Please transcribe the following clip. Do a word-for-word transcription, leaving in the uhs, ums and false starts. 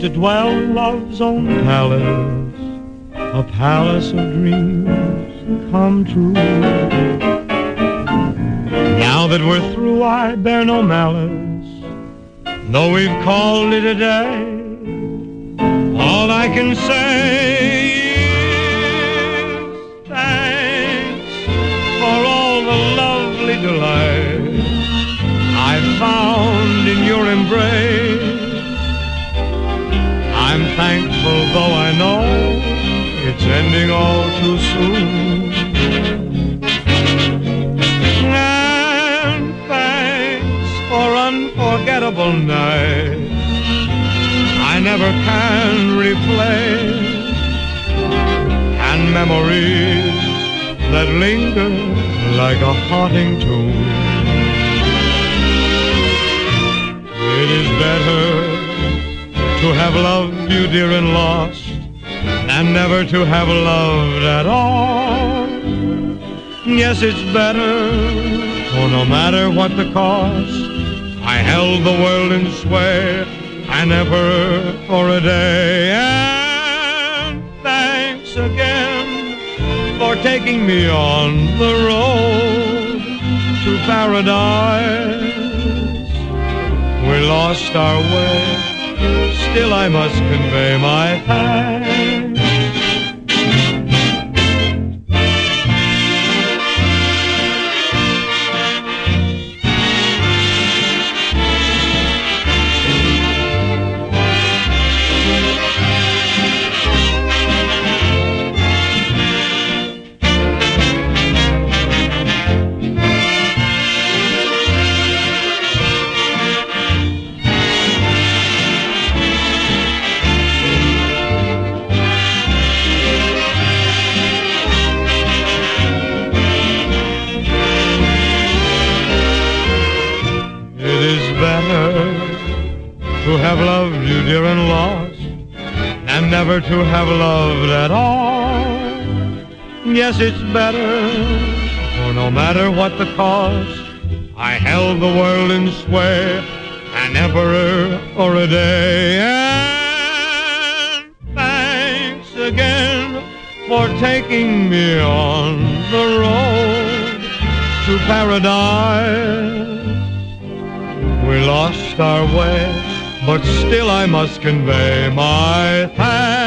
to dwell love's own palace, a palace of dreams come true. Now that we're through, I bear no malice, though we've called it a day. All I can say is thanks for all the lovely delight I found in your embrace. I'm thankful, though I know it's ending all too soon. And thanks for unforgettable nights I never can replay, and memories that linger like a haunting tune. It is better to have loved you, dear, and lost, than never to have loved at all. Yes, it's better, for no matter what the cost, I held the world in sway, and never for a day. And thanks again for taking me on the road to paradise. We lost our way, still I must convey my thanks. To have loved you, dear, and lost, and never to have loved at all. Yes, it's better, for no matter what the cost, I held the world in sway, an emperor for a day. And thanks again for taking me on the road to paradise. We lost our way, but still I must convey my thanks.